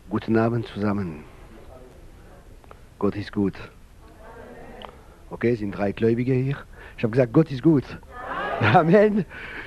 Guten Abend zusammen. Gott ist gut. Okay, es sind 3 Gläubige hier. Ich habe gesagt, Gott ist gut. Amen.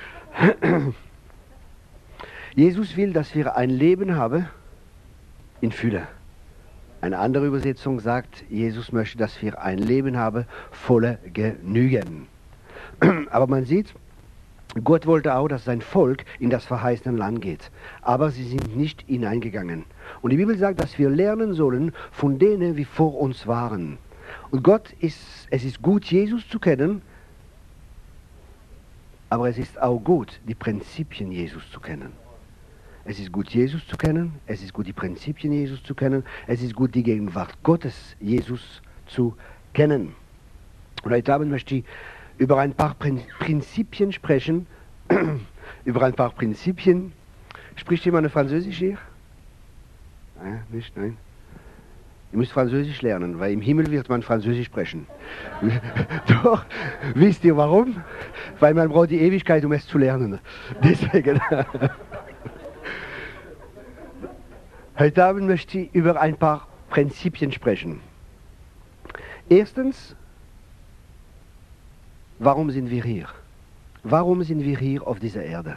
Jesus will, dass wir ein Leben haben in Fülle. Eine andere Übersetzung sagt, Jesus möchte, dass wir ein Leben haben voller Genügen. Aber man sieht, Gott wollte auch, dass sein Volk in das verheißene Land geht. Aber sie sind nicht hineingegangen. Und die Bibel sagt, dass wir lernen sollen von denen, die vor uns waren. Und es ist gut, Jesus zu kennen, aber es ist auch gut, die Prinzipien Jesus zu kennen. Es ist gut, Jesus zu kennen, es ist gut, die Prinzipien Jesus zu kennen, es ist gut, die Gegenwart Gottes Jesus zu kennen. Und heute Abend möchte ich über ein paar Prinzipien sprechen. Über ein paar Prinzipien. Spricht jemand Französisch hier? Nicht, nein. Ihr müsst Französisch lernen, weil im Himmel wird man Französisch sprechen. Doch, wisst ihr warum? Weil man braucht die Ewigkeit, um es zu lernen. Deswegen. Heute Abend möchte ich über ein paar Prinzipien sprechen. Erstens, warum sind wir hier? Warum sind wir hier auf dieser Erde?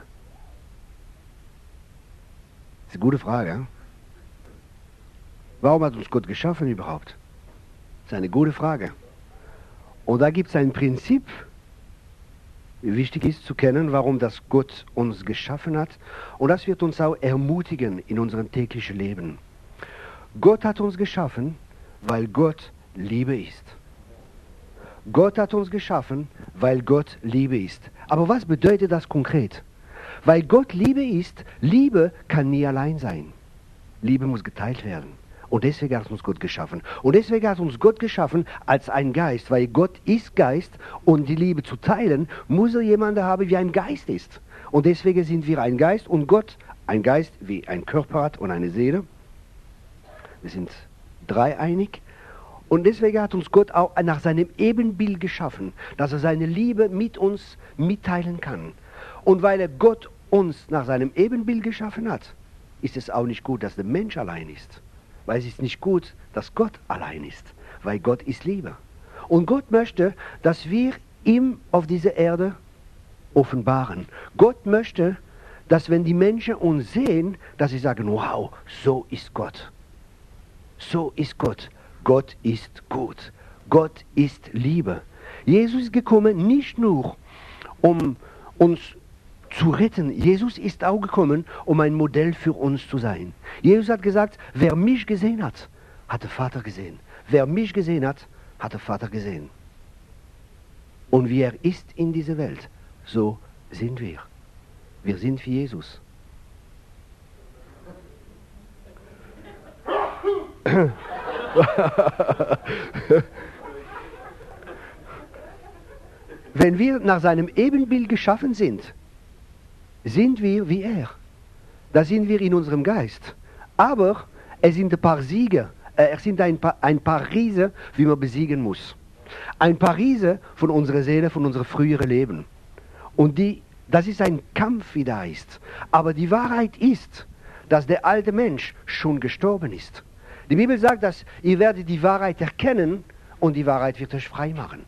Das ist eine gute Frage. Hein? Warum hat uns Gott geschaffen überhaupt? Das ist eine gute Frage. Und da gibt es ein Prinzip, wie wichtig ist zu kennen, warum das Gott uns geschaffen hat. Und das wird uns auch ermutigen in unserem täglichen Leben. Gott hat uns geschaffen, weil Gott Liebe ist. Gott hat uns geschaffen, weil Gott Liebe ist. Aber was bedeutet das konkret? Weil Gott Liebe ist, Liebe kann nie allein sein. Liebe muss geteilt werden. Und deswegen hat uns Gott geschaffen. Und deswegen hat uns Gott geschaffen als ein Geist, weil Gott ist Geist und die Liebe zu teilen, muss er jemanden haben, wie ein Geist ist. Und deswegen sind wir ein Geist und Gott ein Geist, wie ein Körper hat und eine Seele. Wir sind dreieinig. Und deswegen hat uns Gott auch nach seinem Ebenbild geschaffen, dass er seine Liebe mit uns mitteilen kann. Und weil er Gott uns nach seinem Ebenbild geschaffen hat, ist es auch nicht gut, dass der Mensch allein ist. Weil es ist nicht gut, dass Gott allein ist, weil Gott ist Liebe. Und Gott möchte, dass wir ihm auf dieser Erde offenbaren. Gott möchte, dass wenn die Menschen uns sehen, dass sie sagen, wow, so ist Gott. So ist Gott. Gott ist gut. Gott ist Liebe. Jesus ist gekommen nicht nur, um uns zu retten. Jesus ist auch gekommen, um ein Modell für uns zu sein. Jesus hat gesagt, wer mich gesehen hat, hat den Vater gesehen. Wer mich gesehen hat, hat den Vater gesehen. Und wie er ist in dieser Welt, so sind wir. Wir sind wie Jesus. Wenn wir nach seinem Ebenbild geschaffen sind, sind wir wie er. Da sind wir in unserem Geist. Aber es sind ein paar Sieger, es sind ein paar Riesen, wie man besiegen muss. Ein paar Riesen von unserer Seele, von unserem früheren Leben. Und das ist ein Kampf, wie da ist. Aber die Wahrheit ist, dass der alte Mensch schon gestorben ist. Die Bibel sagt, dass ihr werdet die Wahrheit erkennen und die Wahrheit wird euch frei machen.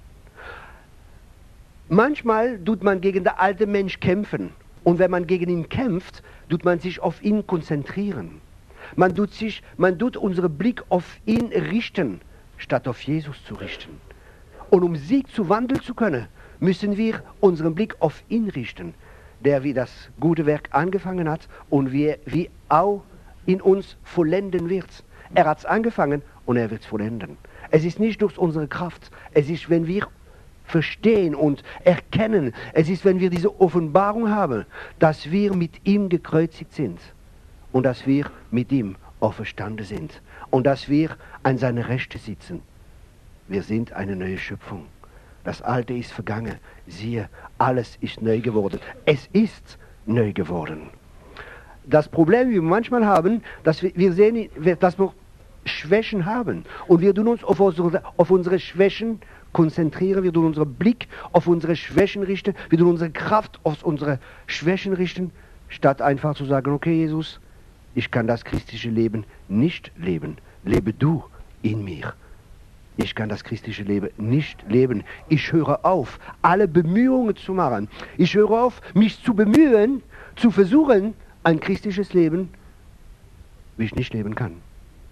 Manchmal tut man gegen den alten Mensch kämpfen. Und wenn man gegen ihn kämpft, tut man sich auf ihn konzentrieren. Man tut unseren Blick auf ihn richten, statt auf Jesus zu richten. Und um Sieg zu wandeln zu können, müssen wir unseren Blick auf ihn richten, der wie das gute Werk angefangen hat und wie auch in uns vollenden wird. Er hat es angefangen und er wird es vollenden. Es ist nicht durch unsere Kraft, es ist, wenn wir verstehen und erkennen. Es ist, wenn wir diese Offenbarung haben, dass wir mit ihm gekreuzigt sind und dass wir mit ihm auferstanden sind und dass wir an seiner Rechte sitzen. Wir sind eine neue Schöpfung. Das Alte ist vergangen. Siehe, alles ist neu geworden. Es ist neu geworden. Das Problem, wie wir manchmal haben, dass wir sehen, dass wir Schwächen haben und wir tun uns auf unsere Schwächen konzentrieren, wir tun unseren Blick auf unsere Schwächen richten, wir tun unsere Kraft auf unsere Schwächen richten, statt einfach zu sagen, okay Jesus, Ich kann das christliche Leben nicht leben. Lebe du in mir. Ich kann das christliche Leben nicht leben. Ich höre auf, alle Bemühungen zu machen. Ich höre auf, mich zu bemühen, zu versuchen, ein christliches Leben, wie ich nicht leben kann.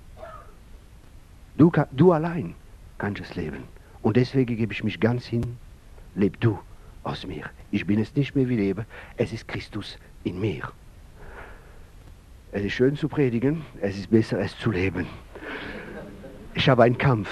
Du allein kannst es leben. Und deswegen gebe ich mich ganz hin. Leb du aus mir. Ich bin es nicht mehr, wie ich lebe. Es ist Christus in mir. Es ist schön zu predigen. Es ist besser, es zu leben. Ich habe einen Kampf,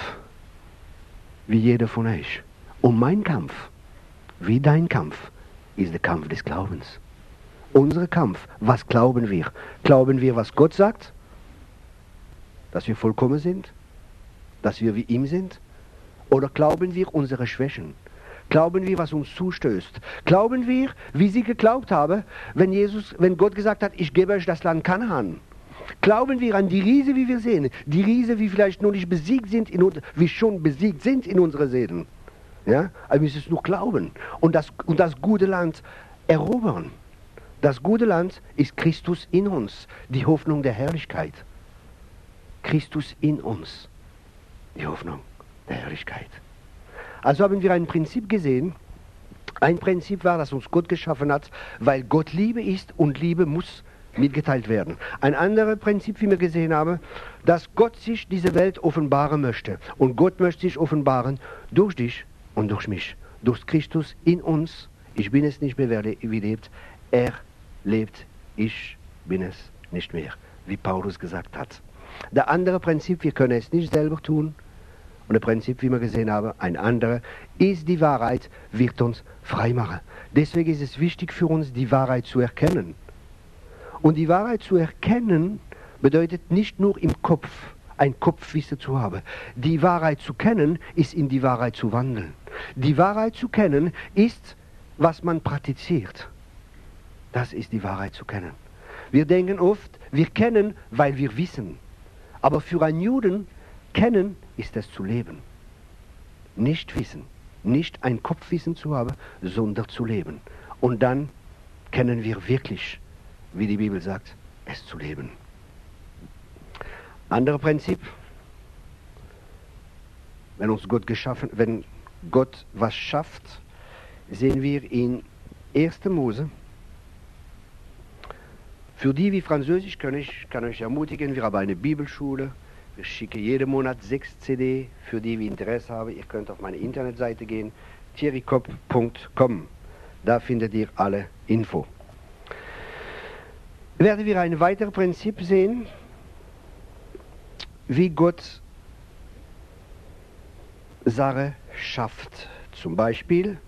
wie jeder von euch. Und mein Kampf, wie dein Kampf, ist der Kampf des Glaubens. Unser Kampf, was glauben wir? Glauben wir, was Gott sagt? Dass wir vollkommen sind? Dass wir wie ihm sind? Oder glauben wir unsere Schwächen? Glauben wir, was uns zustößt? Glauben wir, wie sie geglaubt haben, wenn Gott gesagt hat, ich gebe euch das Land Kanaan? Glauben wir an die Riese, wie wir sehen? Die Riese, wie vielleicht noch nicht besiegt sind, wie schon besiegt sind in unseren Seelen. Ja? Aber wir müssen es nur glauben und das gute Land erobern. Das gute Land ist Christus in uns, die Hoffnung der Herrlichkeit. Christus in uns, die Hoffnung der Herrlichkeit. Also haben wir ein Prinzip gesehen. Ein Prinzip war, das uns Gott geschaffen hat, weil Gott Liebe ist und Liebe muss mitgeteilt werden. Ein anderes Prinzip, wie wir gesehen haben, dass Gott sich diese Welt offenbaren möchte. Und Gott möchte sich offenbaren durch dich und durch mich. Durch Christus in uns. Ich bin es nicht mehr, wer wie lebt. Er lebt, ich bin es nicht mehr, wie Paulus gesagt hat. Der andere Prinzip, wir können es nicht selber tun. Und das Prinzip, wie wir gesehen haben, ein anderes, ist die Wahrheit, wird uns frei machen. Deswegen ist es wichtig für uns, die Wahrheit zu erkennen. Und die Wahrheit zu erkennen, bedeutet nicht nur im Kopf, ein Kopfwissen zu haben. Die Wahrheit zu kennen, ist in die Wahrheit zu wandeln. Die Wahrheit zu kennen, ist, was man praktiziert. Das ist die Wahrheit zu kennen. Wir denken oft, wir kennen, weil wir wissen. Aber für einen Juden, kennen ist es zu leben. Nicht wissen, nicht ein Kopfwissen zu haben, sondern zu leben. Und dann kennen wir wirklich, wie die Bibel sagt, es zu leben. Anderes Prinzip, wenn Gott was schafft, sehen wir in 1. Mose. Für die, die Französisch können, ich kann euch ermutigen, wir haben eine Bibelschule. Wir schicken jeden Monat 6 CD. Für die, die Interesse haben, ihr könnt auf meine Internetseite gehen, thierrykopp.com. Da findet ihr alle Info. Werden wir ein weiteres Prinzip sehen, wie Gott Sache schafft. Zum Beispiel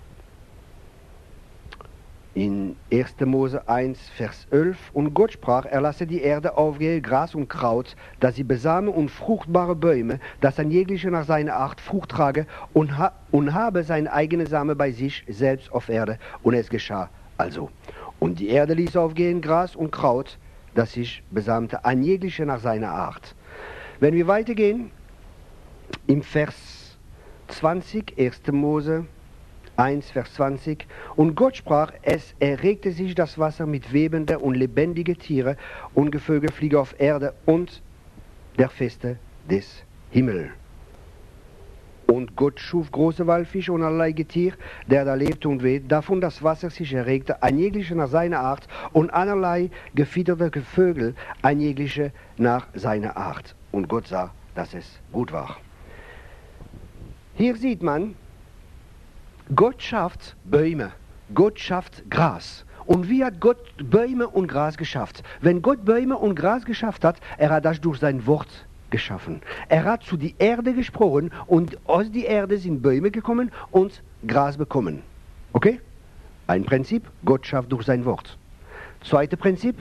in 1. Mose 1, Vers 11. Und Gott sprach, er lasse die Erde aufgehen, Gras und Kraut, dass sie besame und fruchtbare Bäume, dass ein jeglicher nach seiner Art Frucht trage und habe seine eigene Same bei sich selbst auf Erde. Und es geschah also. Und die Erde ließ aufgehen Gras und Kraut, das sich besamte, ein jeglicher nach seiner Art. Wenn wir weitergehen, im Vers 20, 1. Mose 1, Vers 20. Und Gott sprach, es erregte sich das Wasser mit webende und lebendige Tiere und Gevögel fliege auf Erde und der Feste des Himmels. Und Gott schuf große Walfische und allerlei Getier, der da lebte und weht, davon das Wasser sich erregte, ein jeglicher nach seiner Art, und allerlei gefiederte Vögel, ein jeglicher nach seiner Art. Und Gott sah, dass es gut war. Hier sieht man, Gott schafft Bäume, Gott schafft Gras. Und wie hat Gott Bäume und Gras geschafft? Wenn Gott Bäume und Gras geschafft hat, er hat das durch sein Wort geschaffen. Er hat zu die Erde gesprochen und aus der Erde sind Bäume gekommen und Gras bekommen. Okay? Ein Prinzip, Gott schafft durch sein Wort. Zweites Prinzip,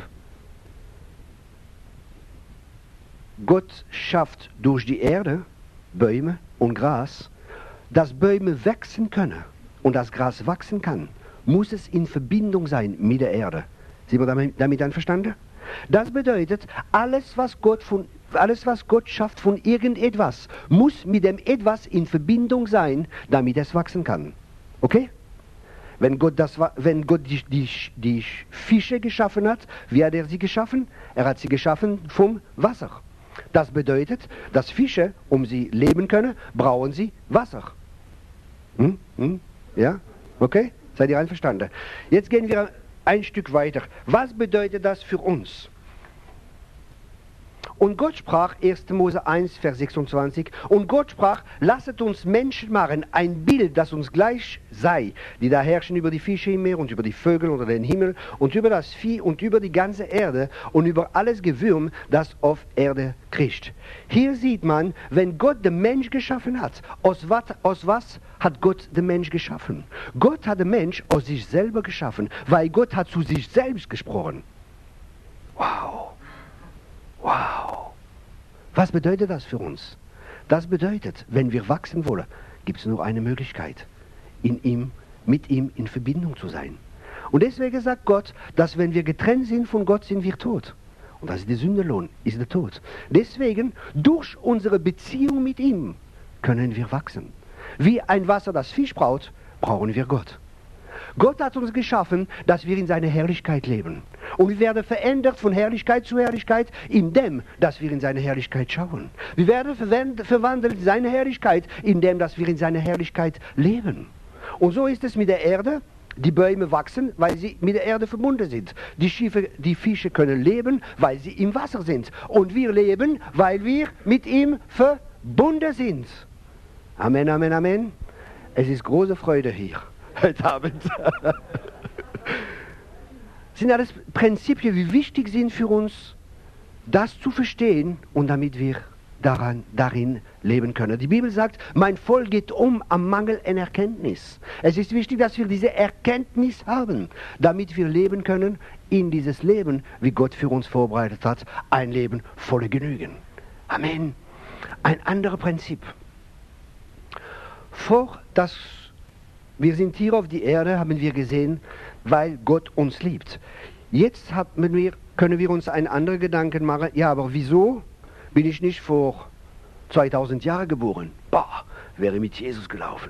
Gott schafft durch die Erde Bäume und Gras, dass Bäume wachsen können und das Gras wachsen kann, muss es in Verbindung sein mit der Erde. Sind wir damit einverstanden? Das bedeutet, alles was Gott schafft von irgendetwas, muss mit dem etwas in Verbindung sein, damit es wachsen kann. Okay? Wenn Gott die Fische geschaffen hat, wie hat er sie geschaffen? Er hat sie geschaffen vom Wasser. Das bedeutet, dass Fische, um sie leben können, brauchen sie Wasser. Ja? Okay? Seid ihr einverstanden? Jetzt gehen wir ein Stück weiter. Was bedeutet das für uns? Und Gott sprach, 1. Mose 1, Vers 26, und Gott sprach, lasset uns Menschen machen, ein Bild, das uns gleich sei, die da herrschen über die Fische im Meer und über die Vögel unter den Himmel und über das Vieh und über die ganze Erde und über alles Gewürm, das auf Erde kriecht. Hier sieht man, wenn Gott den Mensch geschaffen hat, aus was hat Gott den Mensch geschaffen? Gott hat den Mensch aus sich selber geschaffen, weil Gott hat zu sich selbst gesprochen. Wow! Wow! Was bedeutet das für uns? Das bedeutet, wenn wir wachsen wollen, gibt es nur eine Möglichkeit, mit ihm in Verbindung zu sein. Und deswegen sagt Gott, dass wenn wir getrennt sind von Gott, sind wir tot. Und das ist der Sündenlohn, ist der Tod. Deswegen, durch unsere Beziehung mit ihm, können wir wachsen. Wie ein Wasser das Fisch braucht, brauchen wir Gott. Gott hat uns geschaffen, dass wir in seiner Herrlichkeit leben. Und wir werden verändert von Herrlichkeit zu Herrlichkeit, indem, dass wir in seine Herrlichkeit schauen. Wir werden verwandelt in seine Herrlichkeit, indem, dass wir in seiner Herrlichkeit leben. Und so ist es mit der Erde. Die Bäume wachsen, weil sie mit der Erde verbunden sind. Die Fische können leben, weil sie im Wasser sind. Und wir leben, weil wir mit ihm verbunden sind. Amen, Amen, Amen. Es ist große Freude hier heute Abend. Sind alles Prinzipien, die wichtig sind für uns, das zu verstehen und damit wir darin leben können. Die Bibel sagt, mein Volk geht am Mangel an Erkenntnis. Es ist wichtig, dass wir diese Erkenntnis haben, damit wir leben können in dieses Leben, wie Gott für uns vorbereitet hat, ein Leben voller Genügen. Amen. Ein anderes Prinzip. Wir sind hier auf die Erde, haben wir gesehen, weil Gott uns liebt. Jetzt können wir uns einen anderen Gedanken machen, ja, aber wieso bin ich nicht vor 2000 Jahren geboren? Wäre mit Jesus gelaufen.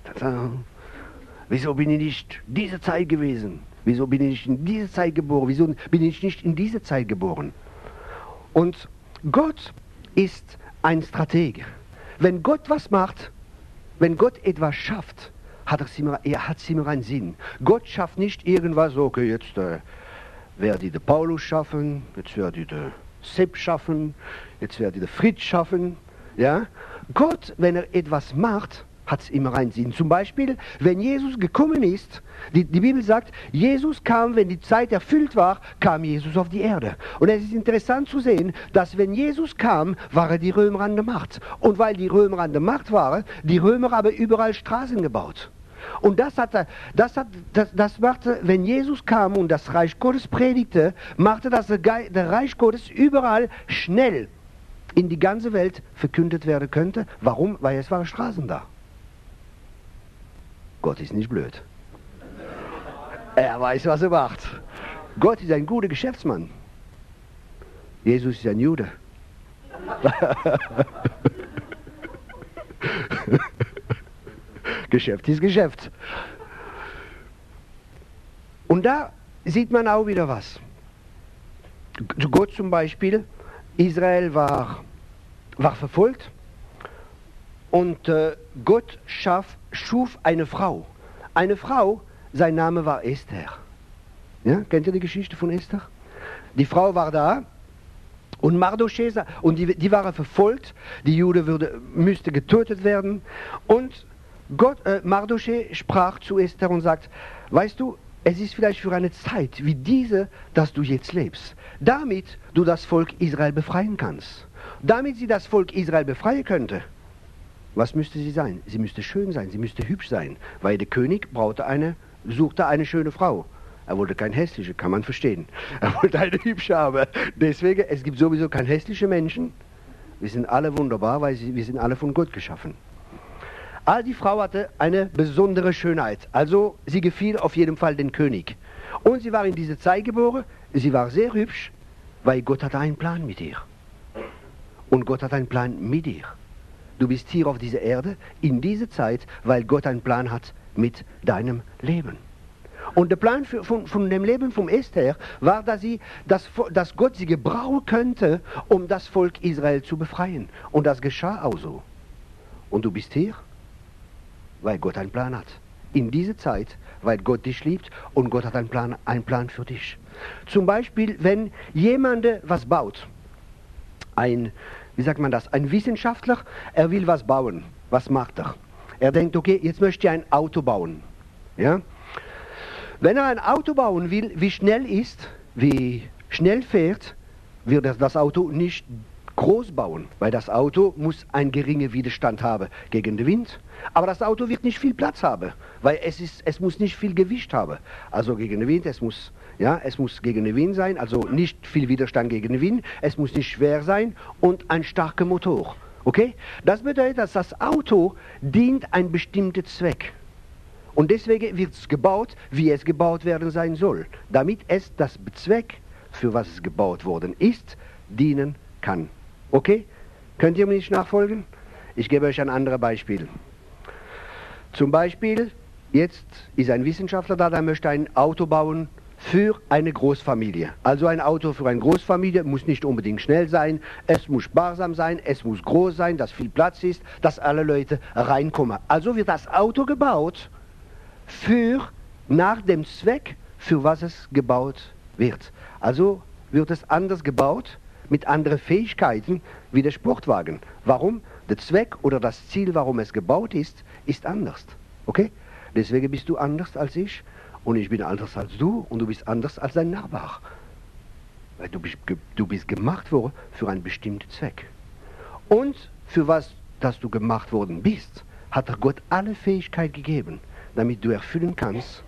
Wieso bin ich nicht diese Zeit gewesen? Wieso bin ich nicht in diese Zeit geboren? Wieso bin ich nicht in diese Zeit geboren? Und Gott ist ein Stratege. Wenn Gott was macht, wenn Gott etwas schafft, hat es immer einen Sinn. Gott schafft nicht irgendwas, okay, jetzt werde ich den Paulus schaffen, jetzt werde ich den Sepp schaffen, jetzt werde ich den Fritz schaffen. Ja? Gott, wenn er etwas macht, hat es immer einen Sinn. Zum Beispiel, wenn Jesus gekommen ist, die Bibel sagt, Jesus kam, wenn die Zeit erfüllt war, kam Jesus auf die Erde. Und es ist interessant zu sehen, dass wenn Jesus kam, waren die Römer an der Macht. Und weil die Römer an der Macht waren, die Römer haben überall Straßen gebaut. Und das machte, wenn Jesus kam und das Reich Gottes predigte, machte das der Reich Gottes überall schnell in die ganze Welt verkündet werden könnte. Warum? Weil es waren Straßen da. Gott ist nicht blöd. Er weiß, was er macht. Gott ist ein guter Geschäftsmann. Jesus ist ein Jude. Geschäft ist Geschäft. Und da sieht man auch wieder was. Gott zum Beispiel, Israel war verfolgt und Gott schuf eine Frau. Eine Frau, sein Name war Esther. Ja? Kennt ihr die Geschichte von Esther? Die Frau war da und Mardochä, und die waren verfolgt, die Juden müsste getötet werden und Mardochä sprach zu Esther und sagt, weißt du, es ist vielleicht für eine Zeit wie diese, dass du jetzt lebst, damit du das Volk Israel befreien kannst. Damit sie das Volk Israel befreien könnte, was müsste sie sein? Sie müsste schön sein, sie müsste hübsch sein, weil der König suchte eine schöne Frau. Er wollte keine hässliche, kann man verstehen. Er wollte eine hübsche haben. Deswegen, es gibt sowieso keine hässlichen Menschen. Wir sind alle wunderbar, weil wir sind alle von Gott geschaffen. Aber die Frau hatte eine besondere Schönheit. Also sie gefiel auf jeden Fall den König. Und sie war in dieser Zeit geboren. Sie war sehr hübsch, weil Gott hatte einen Plan mit ihr. Und Gott hat einen Plan mit dir. Du bist hier auf dieser Erde in dieser Zeit, weil Gott einen Plan hat mit deinem Leben. Und der Plan von dem Leben von Esther war, dass Gott sie gebrauchen könnte, um das Volk Israel zu befreien. Und das geschah auch so. Und du bist hier, weil Gott einen Plan hat. In dieser Zeit, weil Gott dich liebt und Gott hat einen Plan für dich. Zum Beispiel, wenn jemand was baut, ein Wissenschaftler, er will was bauen. Was macht er? Er denkt, okay, jetzt möchte ich ein Auto bauen. Ja? Wenn er ein Auto bauen will, wie schnell fährt, wird er das Auto nicht groß bauen, weil das Auto muss einen geringen Widerstand haben gegen den Wind. Aber das Auto wird nicht viel Platz haben, weil es muss nicht viel Gewicht haben. Also gegen den Wind, es muss gegen den Wind sein, also nicht viel Widerstand gegen den Wind, es muss nicht schwer sein und ein starker Motor. Okay? Das bedeutet, dass das Auto dient einem bestimmten Zweck. Und deswegen wird es gebaut, wie es gebaut werden sein soll, damit es das Zweck, für was es gebaut worden ist, dienen kann. Okay? Könnt ihr mir nicht nachfolgen? Ich gebe euch ein anderes Beispiel. Zum Beispiel, jetzt ist ein Wissenschaftler da, der möchte ein Auto bauen für eine Großfamilie. Also ein Auto für eine Großfamilie muss nicht unbedingt schnell sein, es muss sparsam sein, es muss groß sein, dass viel Platz ist, dass alle Leute reinkommen. Also wird das Auto gebaut nach dem Zweck, für was es gebaut wird. Also wird es anders gebaut, mit anderen Fähigkeiten wie der Sportwagen. Warum? Der Zweck oder das Ziel, warum es gebaut ist, ist anders. Okay? Deswegen bist du anders als ich und ich bin anders als du und du bist anders als dein Nachbar. Weil du bist gemacht worden für einen bestimmten Zweck. Und für was, dass du gemacht worden bist, hat dir Gott alle Fähigkeit gegeben, damit du erfüllen kannst,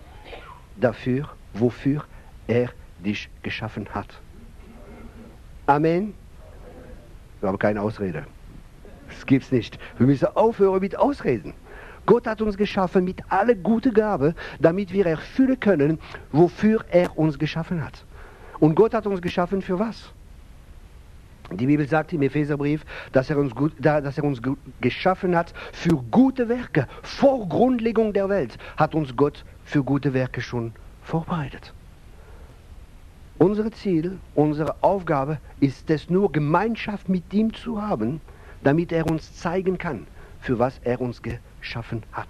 wofür er dich geschaffen hat. Amen. Wir haben keine Ausrede. Das gibt's nicht. Wir müssen aufhören mit Ausreden. Gott hat uns geschaffen mit aller guten Gabe, damit wir erfüllen können, wofür er uns geschaffen hat. Und Gott hat uns geschaffen für was? Die Bibel sagt im Epheserbrief, dass er uns geschaffen hat für gute Werke. Vor Grundlegung der Welt hat uns Gott für gute Werke schon vorbereitet. Unser Ziel, unsere Aufgabe ist es nur, Gemeinschaft mit ihm zu haben, damit er uns zeigen kann, für was er uns geschaffen hat.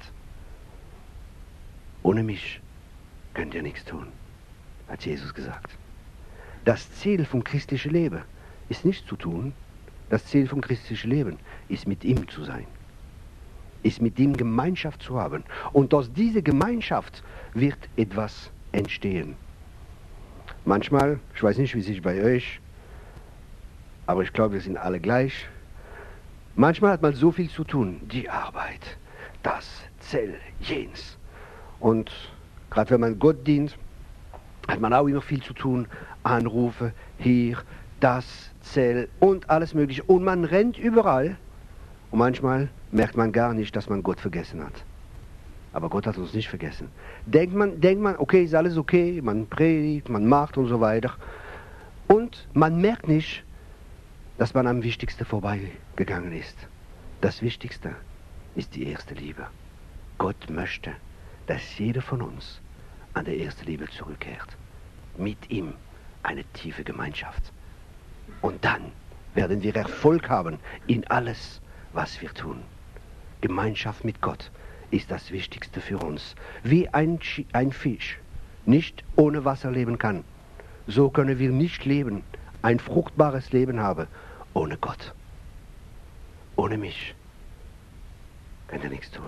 Ohne mich könnt ihr nichts tun, hat Jesus gesagt. Das Ziel vom christlichen Leben ist nicht zu tun. Das Ziel vom christlichen Leben ist, mit ihm zu sein. Ist mit ihm Gemeinschaft zu haben. Und aus dieser Gemeinschaft wird etwas entstehen. Manchmal, ich weiß nicht, wie es ist bei euch, aber ich glaube, wir sind alle gleich. Manchmal hat man so viel zu tun. Die Arbeit, das, Zell, jenes. Und gerade wenn man Gott dient, hat man auch immer viel zu tun. Anrufe, hier, das, Zell und alles Mögliche. Und man rennt überall. Und manchmal merkt man gar nicht, dass man Gott vergessen hat. Aber Gott hat uns nicht vergessen. Denkt man, okay, ist alles okay, man predigt, man macht und so weiter. Und man merkt nicht, dass man am Wichtigsten vorbeigegangen ist. Das Wichtigste ist die erste Liebe. Gott möchte, dass jeder von uns an der ersten Liebe zurückkehrt. Mit ihm eine tiefe Gemeinschaft. Und dann werden wir Erfolg haben in alles, was wir tun. Gemeinschaft mit Gott ist das Wichtigste für uns. Wie ein Fisch nicht ohne Wasser leben kann, so können wir nicht leben, ein fruchtbares Leben haben, ohne Gott. Ohne mich könnt ihr nichts tun.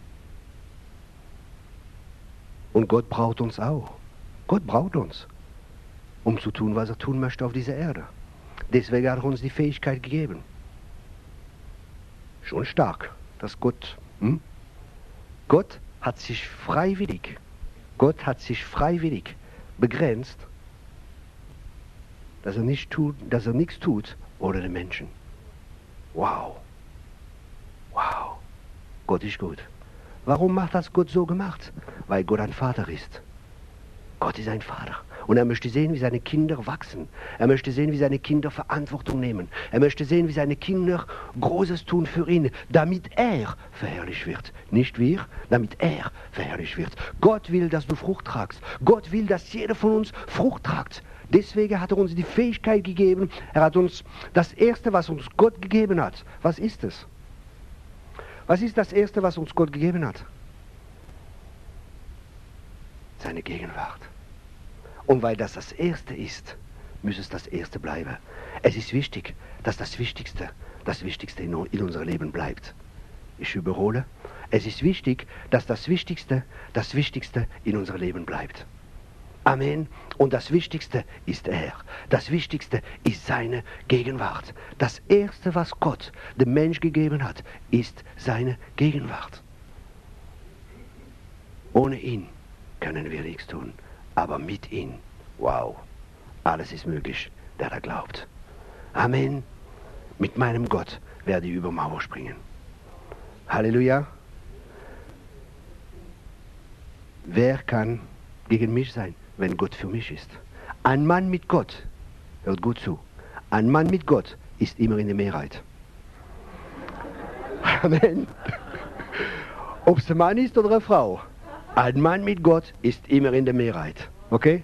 Und Gott braucht uns auch. Gott braucht uns, um zu tun, was er tun möchte auf dieser Erde. Deswegen hat er uns die Fähigkeit gegeben. Schon stark, dass Gott hat sich freiwillig begrenzt, dass er nichts tut ohne den Menschen. Wow. Wow. Gott ist gut. Warum macht das Gott so gemacht? Weil Gott ein Vater ist. Gott ist ein Vater. Und er möchte sehen, wie seine Kinder wachsen. Er möchte sehen, wie seine Kinder Verantwortung nehmen. Er möchte sehen, wie seine Kinder Großes tun für ihn, damit er verherrlicht wird. Nicht wir, damit er verherrlicht wird. Gott will, dass du Frucht tragst. Gott will, dass jeder von uns Frucht tragt. Deswegen hat er uns die Fähigkeit gegeben. Er hat uns das Erste, was uns Gott gegeben hat. Was ist es? Was ist das Erste, was uns Gott gegeben hat? Seine Gegenwart. Und weil das das Erste ist, muss es das Erste bleiben. Es ist wichtig, dass das Wichtigste in unserem Leben bleibt. Ich überhole. Es ist wichtig, dass das Wichtigste in unserem Leben bleibt. Amen. Und das Wichtigste ist er. Das Wichtigste ist seine Gegenwart. Das Erste, was Gott dem Mensch gegeben hat, ist seine Gegenwart. Ohne ihn können wir nichts tun. Aber mit ihm, wow, alles ist möglich, der da glaubt. Amen. Mit meinem Gott werde ich über Mauer springen. Halleluja. Wer kann gegen mich sein, wenn Gott für mich ist? Ein Mann mit Gott, hört gut zu, ein Mann mit Gott ist immer in der Mehrheit. Amen. Ob es ein Mann ist oder eine Frau, ein Mann mit Gott ist immer in der Mehrheit. Okay?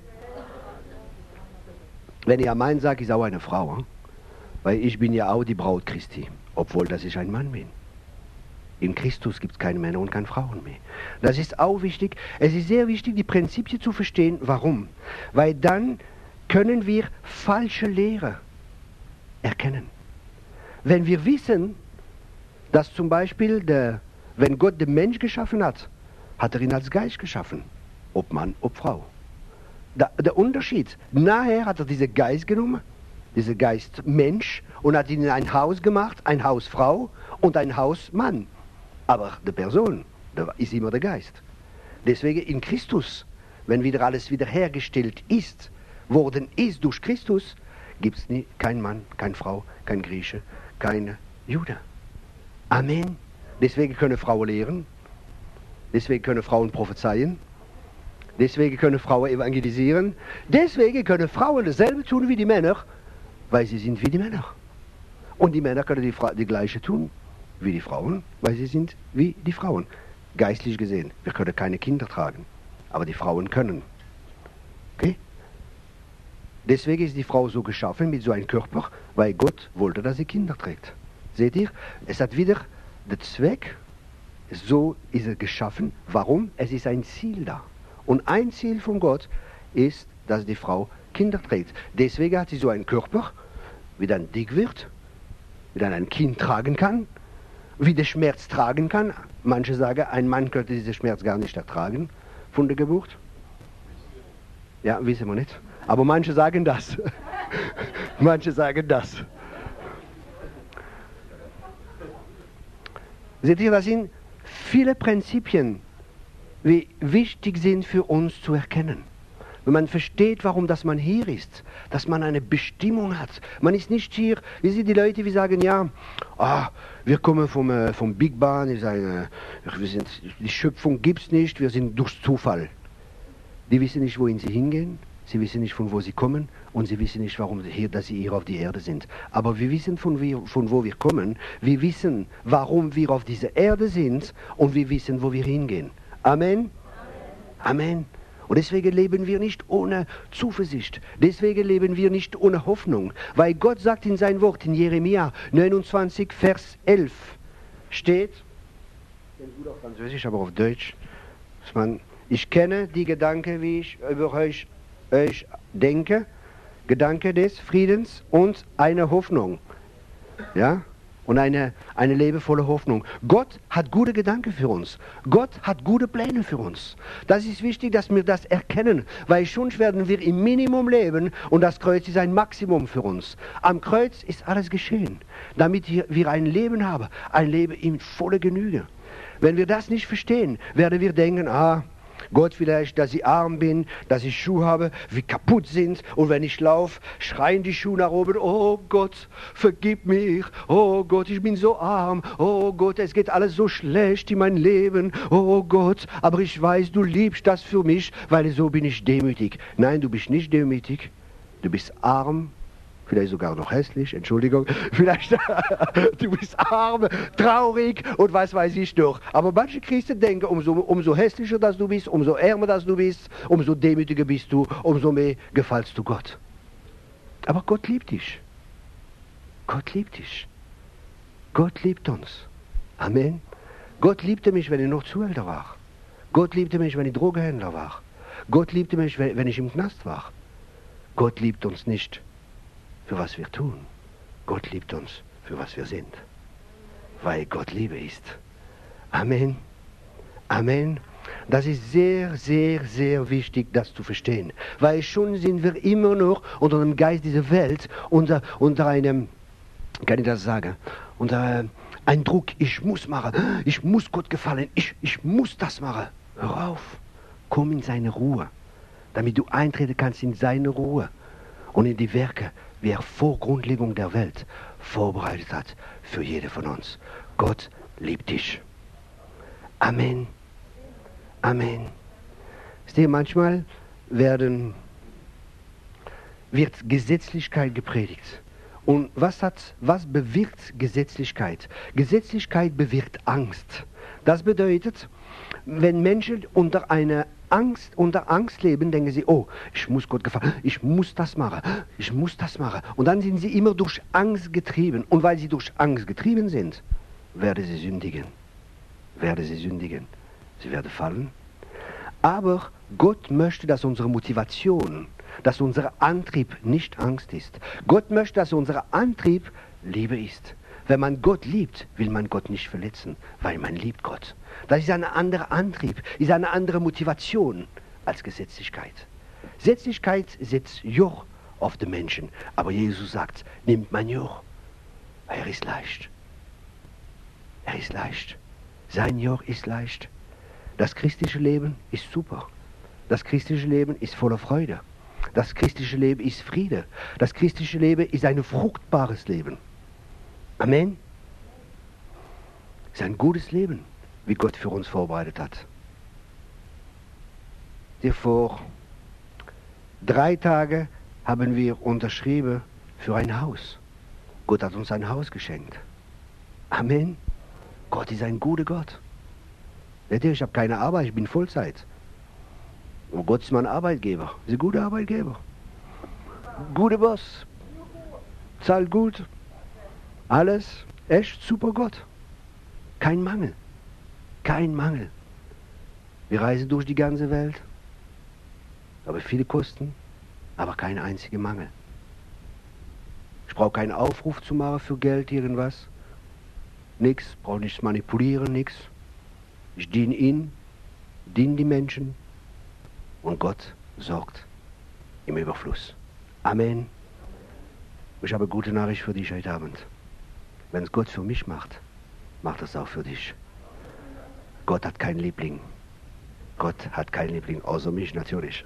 Wenn ich ein Mann sage, ist auch eine Frau. Weil ich bin ja auch die Braut Christi, obwohl dass ich ein Mann bin. In Christus gibt es keine Männer und keine Frauen mehr. Das ist auch wichtig. Es ist sehr wichtig, die Prinzipien zu verstehen. Warum? Weil dann können wir falsche Lehre erkennen. Wenn wir wissen, dass zum Beispiel, wenn Gott den Mensch geschaffen hat, hat er ihn als Geist geschaffen. Ob Mann, ob Frau. Der Unterschied. Nachher hat er diesen Geist genommen, diesen Geist Mensch, und hat ihn in ein Haus gemacht, ein Haus Frau und ein Haus Mann. Aber die Person, da ist immer der Geist. Deswegen in Christus, wenn wieder alles wiederhergestellt ist, worden ist durch Christus, gibt es kein Mann, keine Frau, kein Grieche, keine Jude. Amen. Deswegen können Frauen lehren. Deswegen können Frauen prophezeien. Deswegen können Frauen evangelisieren. Deswegen können Frauen dasselbe tun wie die Männer, weil sie sind wie die Männer. Und die Männer können die gleiche tun wie die Frauen, weil sie sind wie die Frauen. Geistlich gesehen, wir können keine Kinder tragen, aber die Frauen können. Okay? Deswegen ist die Frau so geschaffen mit so einem Körper, weil Gott wollte, dass sie Kinder trägt. Seht ihr? Es hat wieder den Zweck. So ist er geschaffen. Warum? Es ist ein Ziel da. Und ein Ziel von Gott ist, dass die Frau Kinder trägt. Deswegen hat sie so einen Körper, wie dann dick wird, wie dann ein Kind tragen kann, wie der Schmerz tragen kann. Manche sagen, ein Mann könnte diesen Schmerz gar nicht ertragen von der Geburt. Ja, wissen wir nicht. Aber manche sagen das. Manche sagen das. Seht ihr, das sind viele Prinzipien, die wichtig sind für uns zu erkennen. Wenn man versteht, warum dass man hier ist, dass man eine Bestimmung hat. Man ist nicht hier, wie sind die Leute, die sagen, ja, wir kommen vom Big Bang, die Schöpfung gibt es nicht, wir sind durch Zufall. Die wissen nicht, wohin sie hingehen, sie wissen nicht, von wo sie kommen und sie wissen nicht, dass sie hier auf die Erde sind. Aber wir wissen, von wo wir kommen, wir wissen, warum wir auf dieser Erde sind und wir wissen, wo wir hingehen. Amen? Amen. Und deswegen leben wir nicht ohne Zuversicht. Deswegen leben wir nicht ohne Hoffnung. Weil Gott sagt in sein Wort, in Jeremia 29, Vers 11, steht, ich kenne gut auf Französisch, aber auf Deutsch, ich kenne die Gedanken, wie ich über euch denke, Gedanke des Friedens und eine Hoffnung. Ja? Und eine liebevolle Hoffnung. Gott hat gute Gedanken für uns. Gott hat gute Pläne für uns. Das ist wichtig, dass wir das erkennen, weil sonst werden wir im Minimum leben und das Kreuz ist ein Maximum für uns. Am Kreuz ist alles geschehen, damit wir ein Leben haben, ein Leben in voller Genüge. Wenn wir das nicht verstehen, werden wir denken, Gott vielleicht, dass ich arm bin, dass ich Schuhe habe, wie kaputt sind. Und wenn ich laufe, schreien die Schuhe nach oben, oh Gott, vergib mich. Oh Gott, ich bin so arm. Oh Gott, es geht alles so schlecht in mein Leben. Oh Gott, aber ich weiß, du liebst das für mich, weil so bin ich demütig. Nein, du bist nicht demütig. Du bist arm. Vielleicht sogar noch hässlich, Entschuldigung, vielleicht du bist arm, traurig und was weiß ich doch. Aber manche Christen denken, umso hässlicher dass du bist, umso ärmer dass du bist, umso demütiger bist du, umso mehr gefällst du Gott. Aber Gott liebt dich. Gott liebt dich. Gott liebt uns. Amen. Gott liebte mich, wenn ich noch Zuhälter war. Gott liebte mich, wenn ich Drogenhändler war. Gott liebte mich, wenn ich im Knast war. Gott liebt uns nicht für was wir tun. Gott liebt uns für was wir sind. Weil Gott Liebe ist. Amen. Amen. Das ist sehr, sehr, sehr wichtig, das zu verstehen. Weil schon sind wir immer noch unter dem Geist dieser Welt, unter einem, kann ich das sagen, unter einem Druck. Ich muss machen, ich muss Gott gefallen, ich muss das machen. Hör auf, komm in seine Ruhe, damit du eintreten kannst in seine Ruhe und in die Werke, wie er vor Grundlegung der Welt vorbereitet hat für jede von uns. Gott liebt dich. Amen. Amen. Manchmal wird Gesetzlichkeit gepredigt. Und was bewirkt Gesetzlichkeit? Gesetzlichkeit bewirkt Angst. Das bedeutet, wenn Menschen unter Angst leben, denken sie, oh, ich muss Gott gefallen, ich muss das machen. Und dann sind sie immer durch Angst getrieben. Und weil sie durch Angst getrieben sind, werden sie sündigen. Sie werden fallen. Aber Gott möchte, dass unsere Motivation, dass unser Antrieb nicht Angst ist. Gott möchte, dass unser Antrieb Liebe ist. Wenn man Gott liebt, will man Gott nicht verletzen, weil man liebt Gott. Das ist ein anderer Antrieb, ist eine andere Motivation als Gesetzlichkeit. Gesetzlichkeit setzt Joch auf den Menschen, aber Jesus sagt, nimmt mein Joch. Er ist leicht. Er ist leicht. Sein Joch ist leicht. Das christliche Leben ist super. Das christliche Leben ist voller Freude. Das christliche Leben ist Friede. Das christliche Leben ist ein fruchtbares Leben. Amen. Es ist ein gutes Leben, wie Gott für uns vorbereitet hat. Vor 3 Tagen haben wir unterschrieben für ein Haus. Gott hat uns ein Haus geschenkt. Amen. Gott ist ein guter Gott. Ich habe keine Arbeit, ich bin Vollzeit. Und Gott ist mein Arbeitgeber. Ist ein guter Arbeitgeber. Guter Boss. Zahlt gut. Alles echt super Gott. Kein Mangel. Kein Mangel. Wir reisen durch die ganze Welt. Aber viele Kosten, aber kein einziger Mangel. Ich brauche keinen Aufruf zu machen für Geld, irgendwas. Nichts, brauche nichts manipulieren, nichts. Ich diene ihn, diene die Menschen und Gott sorgt im Überfluss. Amen. Ich habe eine gute Nachricht für dich heute Abend. Wenn es Gott für mich macht, macht es auch für dich. Gott hat keinen Liebling. Gott hat keinen Liebling, außer mich natürlich.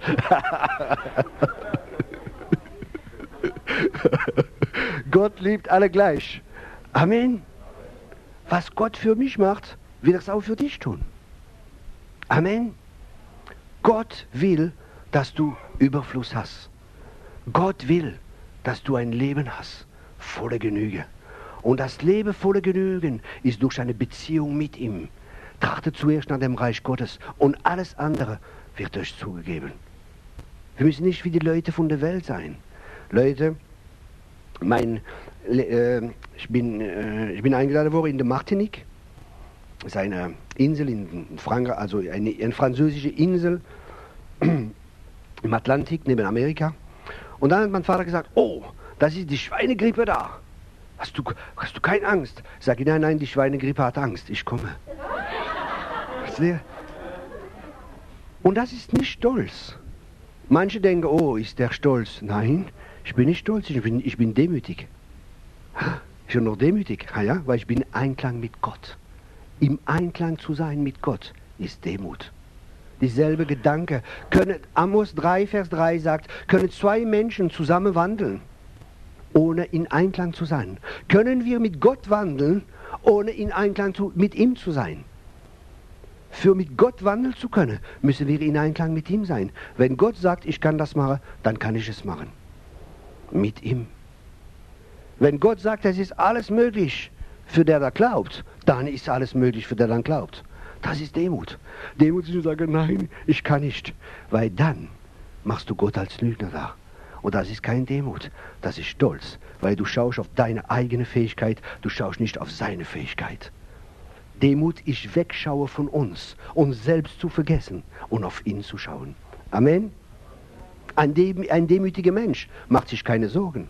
Gott liebt alle gleich. Amen. Was Gott für mich macht, will er es auch für dich tun. Amen. Gott will, dass du Überfluss hast. Gott will, dass du ein Leben hast, voller Genüge. Und das Leben voller Genügen ist durch eine Beziehung mit ihm. Trachte zuerst nach dem Reich Gottes und alles andere wird euch zugegeben. Wir müssen nicht wie die Leute von der Welt sein. Leute, ich bin eingeladen worden in der Martinique. Das ist eine Insel in Frankreich, also eine französische Insel im Atlantik neben Amerika. Und dann hat mein Vater gesagt, oh, das ist die Schweinegrippe da. Hast du keine Angst? Sag ich, nein, die Schweinegrippe hat Angst, ich komme. Und das ist nicht Stolz. Manche denken, oh, ist der stolz? Nein, ich bin nicht stolz, ich bin demütig. Ich bin noch demütig, ja, weil ich bin im Einklang mit Gott. Im Einklang zu sein mit Gott ist Demut. dieselbe Gedanke. Amos 3, Vers 3 sagt, können zwei Menschen zusammen wandeln, ohne in Einklang zu sein? Können wir mit Gott wandeln, ohne in Einklang mit ihm zu sein? Für mit Gott wandeln zu können, müssen wir in Einklang mit ihm sein. Wenn Gott sagt, ich kann das machen, dann kann ich es machen. Mit ihm. Wenn Gott sagt, es ist alles möglich für der glaubt, dann ist alles möglich für der dann glaubt. Das ist Demut. Demut ist zu sagen, nein, ich kann nicht. Weil dann machst du Gott als Lügner da. Und das ist kein Demut, das ist Stolz. Weil du schaust auf deine eigene Fähigkeit, du schaust nicht auf seine Fähigkeit. Demut ist Wegschauen von uns selbst zu vergessen und auf ihn zu schauen. Amen. Ein demütiger Mensch macht sich keine Sorgen.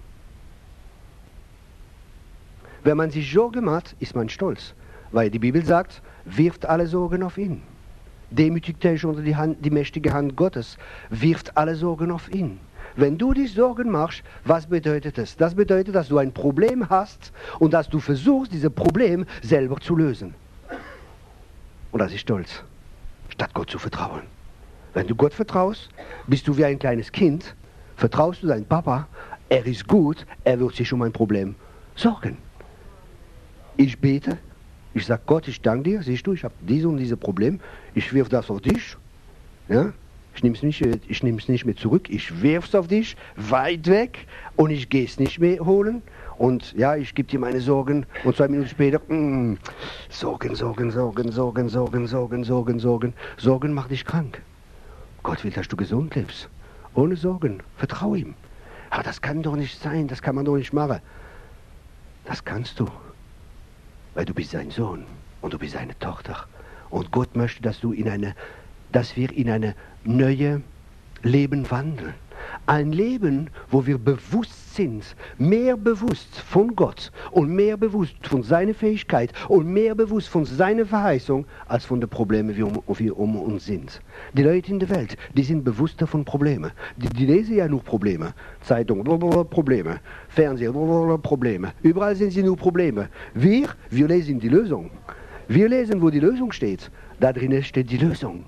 Wenn man sich Sorgen macht, ist man stolz. Weil die Bibel sagt, wirft alle Sorgen auf ihn. Demütigt euch unter die mächtige Hand Gottes, wirft alle Sorgen auf ihn. Wenn du dich Sorgen machst, was bedeutet das? Das bedeutet, dass du ein Problem hast und dass du versuchst, dieses Problem selber zu lösen. Und das ist Stolz, statt Gott zu vertrauen. Wenn du Gott vertraust, bist du wie ein kleines Kind, vertraust du deinem Papa, er ist gut, er wird sich um ein Problem sorgen. Ich bete, ich sage Gott, ich danke dir, siehst du, ich habe dieses und dieses Problem, ich wirf das auf dich, ja? Ich nehme es nicht mehr zurück, ich werfe es auf dich, weit weg und ich gehe es nicht mehr holen. Und ja, ich gebe dir meine Sorgen und 2 Minuten später, Sorgen. Sorgen macht dich krank. Gott will, dass du gesund lebst. Ohne Sorgen, vertraue ihm. Aber das kann doch nicht sein, das kann man doch nicht machen. Das kannst du, weil du bist sein Sohn und du bist seine Tochter. Und Gott möchte, dass wir in eine neue Leben wandeln. Ein Leben, wo wir bewusst sind, mehr bewusst von Gott und mehr bewusst von seiner Fähigkeit und mehr bewusst von seiner Verheißung, als von den Problemen, die um uns sind. Die Leute in der Welt, die sind bewusster von Problemen. Die lesen ja nur Probleme. Zeitung, Probleme. Fernseher, Probleme. Überall sind sie nur Probleme. Wir lesen die Lösung. Wir lesen, wo die Lösung steht. Da drinnen steht die Lösung.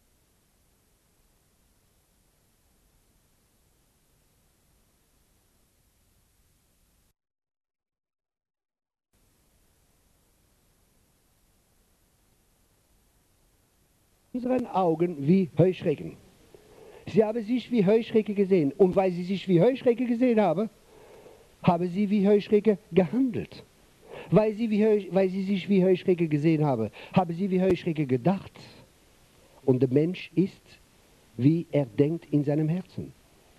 Unseren Augen wie Heuschrecken. Sie haben sich wie Heuschrecke gesehen. Und weil sie sich wie Heuschrecke gesehen haben, haben sie wie Heuschrecke gehandelt. Weil sie sich wie Heuschrecke gesehen haben, haben sie wie Heuschrecke gedacht. Und der Mensch ist, wie er denkt in seinem Herzen.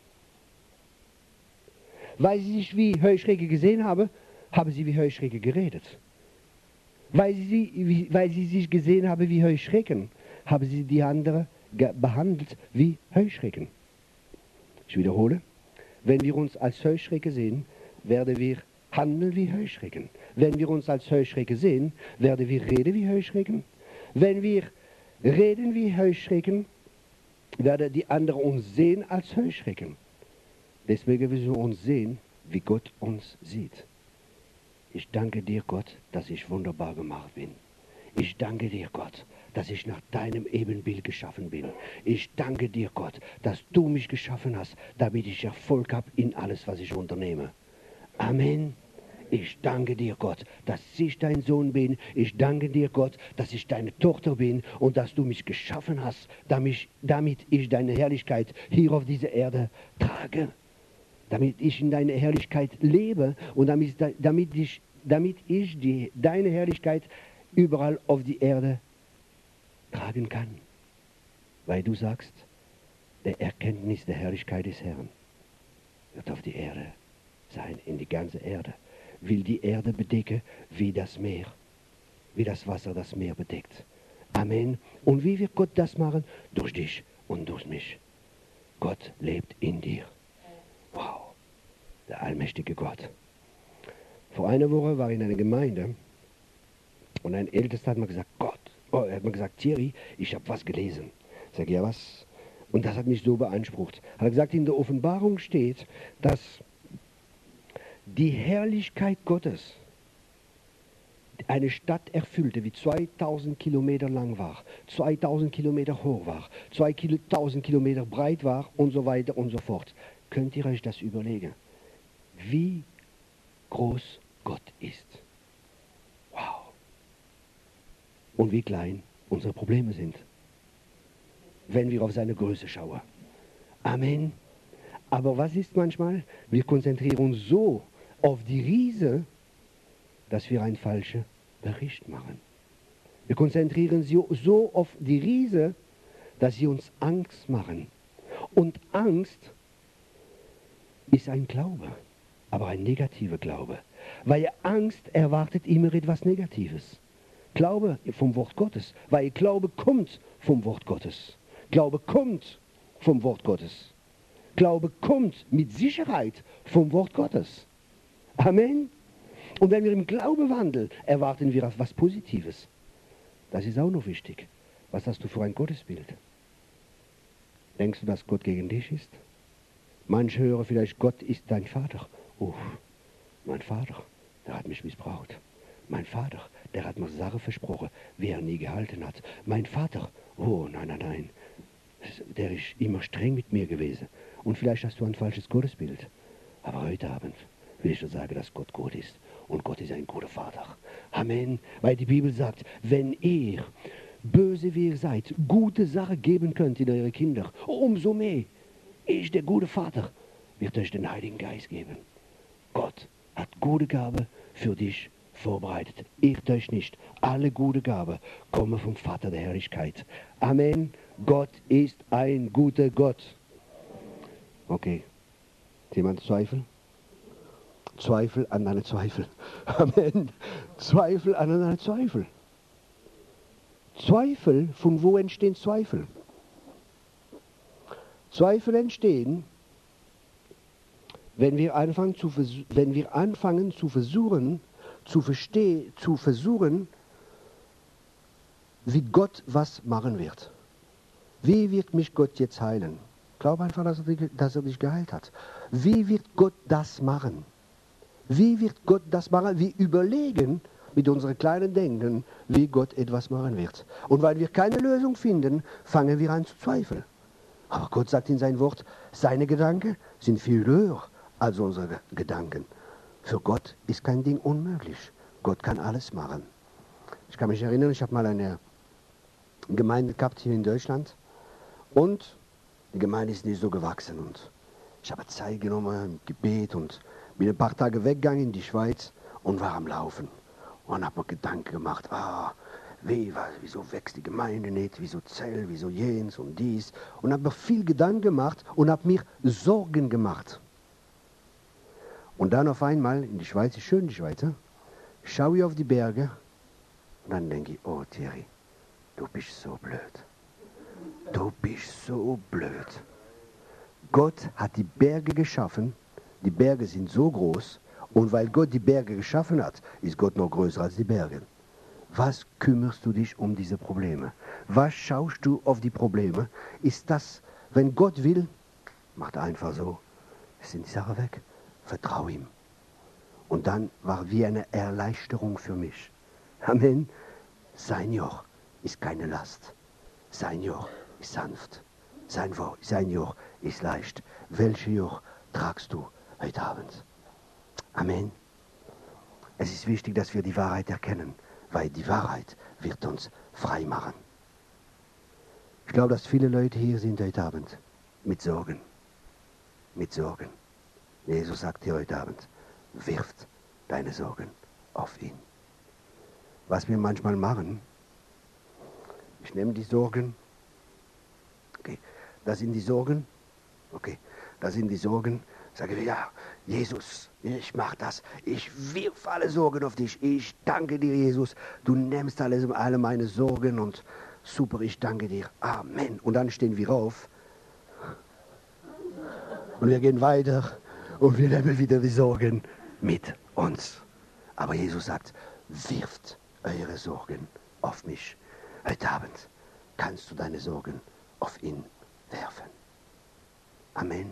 Weil sie sich wie Heuschrecke gesehen haben, haben sie wie Heuschrecke geredet. Weil sie sich gesehen haben wie Heuschrecken, haben sie die anderen behandelt wie Heuschrecken. Ich wiederhole, wenn wir uns als Heuschrecke sehen, werden wir handeln wie Heuschrecken. Wenn wir uns als Heuschrecke sehen, werden wir reden wie Heuschrecken. Wenn wir reden wie Heuschrecken, werden die anderen uns sehen als Heuschrecken. Deswegen müssen wir uns sehen, wie Gott uns sieht. Ich danke dir, Gott, dass ich wunderbar gemacht bin. Ich danke dir, Gott, dass ich nach deinem Ebenbild geschaffen bin. Ich danke dir, Gott, dass du mich geschaffen hast, damit ich Erfolg habe in alles, was ich unternehme. Amen. Ich danke dir, Gott, dass ich dein Sohn bin. Ich danke dir, Gott, dass ich deine Tochter bin und dass du mich geschaffen hast, damit ich deine Herrlichkeit hier auf dieser Erde trage. Damit ich in deiner Herrlichkeit lebe und damit ich deine Herrlichkeit überall auf die Erde tragen kann. Weil du sagst, der Erkenntnis der Herrlichkeit des Herrn wird auf die Erde sein, in die ganze Erde. Will die Erde bedecken wie das Meer, wie das Wasser das Meer bedeckt. Amen. Und wie wird Gott das machen? Durch dich und durch mich. Gott lebt in dir. Wow, der allmächtige Gott. Vor einer Woche war ich in einer Gemeinde und ein Ältester hat mir gesagt, er hat mir gesagt, Thierry, ich habe was gelesen. Ich sage, ja, was? Und das hat mich so beansprucht. Er hat gesagt, in der Offenbarung steht, dass die Herrlichkeit Gottes eine Stadt erfüllte, wie 2000 Kilometer lang war, 2000 Kilometer hoch war, 2000 Kilometer breit war und so weiter und so fort. Könnt ihr euch das überlegen? Wie groß Gott ist. Wow. Und wie klein unsere Probleme sind, wenn wir auf seine Größe schauen. Amen. Aber was ist manchmal? Wir konzentrieren uns so auf die Riese, dass wir einen falschen Bericht machen. Wir konzentrieren uns so auf die Riese, dass sie uns Angst machen. Und Angst ist ein Glaube, aber ein negativer Glaube. Weil Angst erwartet immer etwas Negatives. Glaube vom Wort Gottes, weil Glaube kommt vom Wort Gottes. Glaube kommt vom Wort Gottes. Glaube kommt mit Sicherheit vom Wort Gottes. Amen. Und wenn wir im Glaube wandeln, erwarten wir etwas Positives. Das ist auch noch wichtig. Was hast du für ein Gottesbild? Denkst du, dass Gott gegen dich ist? Manche hören vielleicht, Gott ist dein Vater. Oh, mein Vater, der hat mich missbraucht. Mein Vater, der hat mir Sachen versprochen, die er nie gehalten hat. Mein Vater, oh nein, nein, nein, der ist immer streng mit mir gewesen. Und vielleicht hast du ein falsches Gottesbild. Aber heute Abend will ich dir sagen, dass Gott gut ist. Und Gott ist ein guter Vater. Amen. Weil die Bibel sagt, wenn ihr, böse wie ihr seid, gute Sachen geben könnt in eure Kinder, umso mehr, ich, der gute Vater, wird euch den Heiligen Geist geben. Gott hat gute Gabe für dich vorbereitet. Irrt euch nicht. Alle gute Gabe kommen vom Vater der Herrlichkeit. Amen. Gott ist ein guter Gott. Okay. Hat jemand Zweifel? Zweifel an deine Zweifel. Amen. Zweifel an deine Zweifel. Zweifel, von wo entstehen Zweifel? Zweifel entstehen, wenn wir anfangen zu versuchen, wie Gott was machen wird. Wie wird mich Gott jetzt heilen? Glaub einfach, dass er dich geheilt hat. Wie wird Gott das machen? Wie wird Gott das machen? Wir überlegen mit unserem kleinen Denken, wie Gott etwas machen wird. Und weil wir keine Lösung finden, fangen wir an zu zweifeln. Aber Gott sagt in sein Wort, seine Gedanken sind viel höher als unsere Gedanken. Für Gott ist kein Ding unmöglich. Gott kann alles machen. Ich kann mich erinnern, ich habe mal eine Gemeinde gehabt hier in Deutschland und die Gemeinde ist nicht so gewachsen. Und ich habe Zeit genommen im Gebet und bin ein paar Tage weggegangen in die Schweiz und war am Laufen. Und habe mir Gedanken gemacht, wieso wächst die Gemeinde nicht, wieso Zell, wieso jens und dies. Und habe mir viel Gedanken gemacht und habe mir Sorgen gemacht. Und dann auf einmal, in die Schweiz, ist schön die Schweiz, schaue ich auf die Berge und dann denke ich, oh Thierry, du bist so blöd. Du bist so blöd. Gott hat die Berge geschaffen, die Berge sind so groß und weil Gott die Berge geschaffen hat, ist Gott noch größer als die Berge. Was kümmerst du dich um diese Probleme? Was schaust du auf die Probleme? Ist das, wenn Gott will, macht einfach so, sind die Sachen weg. Vertrau ihm. Und dann war wie eine Erleichterung für mich. Amen. Sein Joch ist keine Last. Sein Joch ist sanft. Sein Joch ist leicht. Welche Joch tragst du heute Abend? Amen. Es ist wichtig, dass wir die Wahrheit erkennen, weil die Wahrheit wird uns frei machen. Ich glaube, dass viele Leute hier sind heute Abend mit Sorgen. Mit Sorgen. Jesus sagt dir heute Abend, wirft deine Sorgen auf ihn. Was wir manchmal machen, ich nehme die Sorgen, okay, das sind die Sorgen, sage ich, ja, Jesus, ich mache das, ich wirf alle Sorgen auf dich, ich danke dir, Jesus, du nimmst alle meine Sorgen und super, ich danke dir, Amen. Und dann stehen wir auf und wir gehen weiter. Und wir nehmen wieder die Sorgen mit uns. Aber Jesus sagt, wirft eure Sorgen auf mich. Heute Abend kannst du deine Sorgen auf ihn werfen. Amen.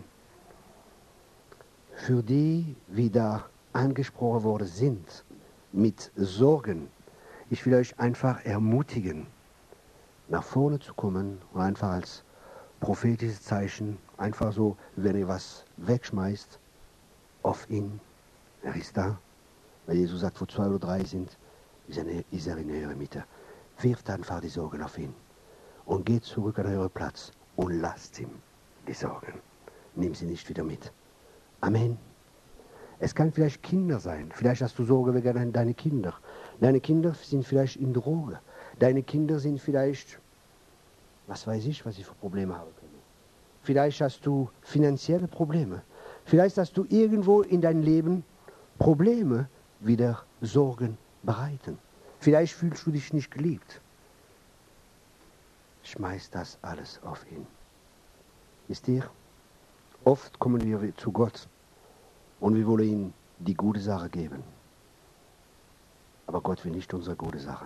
Für die, wie da angesprochen worden sind, mit Sorgen Ich will euch einfach ermutigen, nach vorne zu kommen und einfach als prophetisches Zeichen, einfach so, wenn ihr was wegschmeißt, auf ihn. Er ist da. Weil Jesus sagt, wo 2 oder 3 sind, ist er in eurer Mitte. Wirft einfach die Sorgen auf ihn und geht zurück an euren Platz und lasst ihm die Sorgen. Nimm sie nicht wieder mit. Amen. Es kann vielleicht Kinder sein. Vielleicht hast du Sorge wegen deiner Kinder. Deine Kinder sind vielleicht in Droge. Deine Kinder sind vielleicht, was weiß ich, was sie für Probleme haben können. Vielleicht hast du finanzielle Probleme. Vielleicht hast du irgendwo in deinem Leben Probleme, die dir Sorgen bereiten. Vielleicht fühlst du dich nicht geliebt. Schmeiß das alles auf ihn. Wisst ihr, oft kommen wir zu Gott und wir wollen ihm die gute Sache geben. Aber Gott will nicht unsere gute Sache.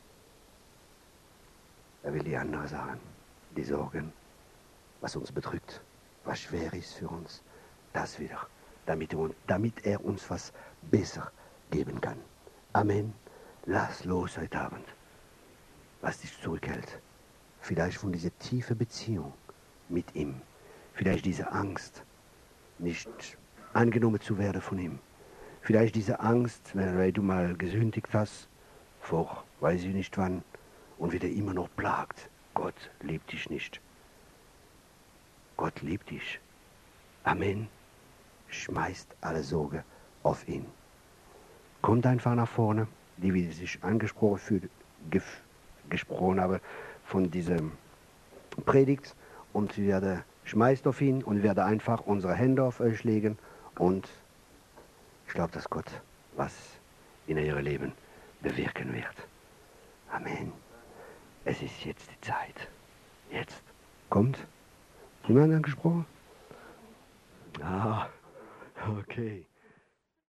Er will die andere Sachen, die Sorgen, was uns bedrückt, was schwer ist für uns, das wieder, damit er uns was besser geben kann. Amen. Lass los heute Abend, was dich zurückhält. Vielleicht von dieser tiefen Beziehung mit ihm. Vielleicht diese Angst, nicht angenommen zu werden von ihm. Vielleicht diese Angst, weil du mal gesündigt hast, vor weiß ich nicht wann, und wieder immer noch plagt. Gott liebt dich nicht. Gott liebt dich. Amen. Schmeißt alle Sorge auf ihn. Kommt einfach nach vorne, die wie sich angesprochen fühlt, gesprochen habe von diesem Predigt, und wir werden schmeißt auf ihn und werde einfach unsere Hände auf euch legen, und ich glaube, dass Gott was in eurem Leben bewirken wird. Amen. Es ist jetzt die Zeit. Jetzt. Kommt. Jemand angesprochen? Ah, okay.